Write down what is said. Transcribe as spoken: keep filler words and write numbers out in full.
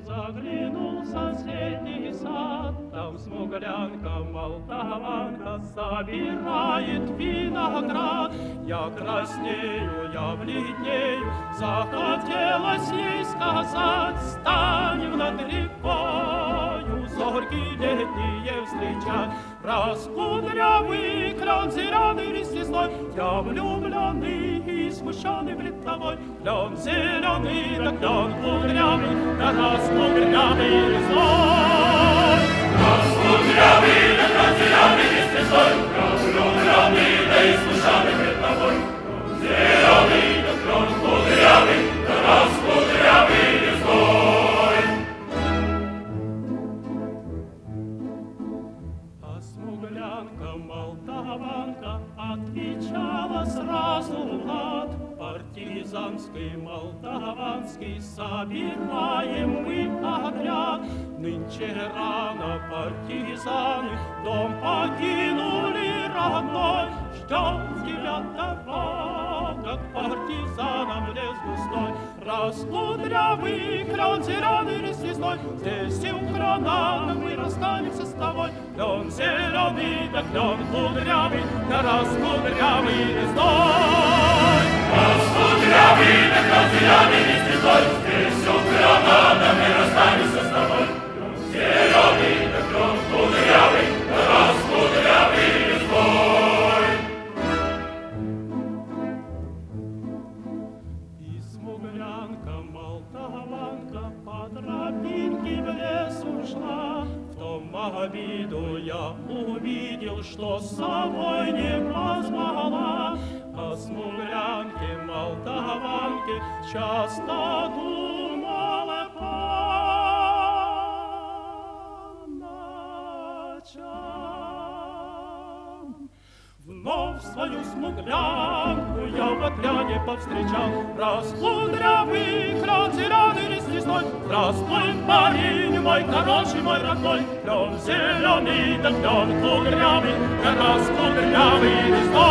заглянул в соседний сад, там смуглянка, молдаванка собирает виноград. Я краснею, я бледнею, захотелось ей сказать: станем над рекою зорьки летние встречать. Раскудрявый клен зеленый лист лесной, я влюбленный и смущенный пред тобой. Клен зеленый, да клен кудрявый, да раскудрявый лесной. Раскудрявый, да клен зеленый лист лесной, я влюбленный, да и смущенный пред тобой. Клен зеленый, да клен кудрявый, да раскудрявый лесной. Смуглянка, молдаванка отвечала сразу Влад: партизанский, молдаванский собираем мы отряд. Нынче рано партизаны дом покинули родной, ждет тебя дорога к партизанам в лес густой. Раскудрявый клен зеленый лист лесной, здесь и у крона мы расстанемся с тобой. Клен зеленый, да клен кудрявый, да раскудрявый лесной. Раскудрявый, да клен зеленый лист лесной, здесь у крона мы расстанемся с тобой. Клен зеленый, да клен кудрявый, да раскудрявый лесной. Молдаванка по тропинке в лес ушла. В том обиду я увидел, что с собой не позвала. О смуглянке, молдаванке часто думала по ночам. Вновь свою смуглянку я в отряде повстречал. Раскудрявый клен зеленый лист лесной, здравствуй, парень мой хороший, мой родной. Клен зеленый, да клен кудрявый, да раскудрявый лесной.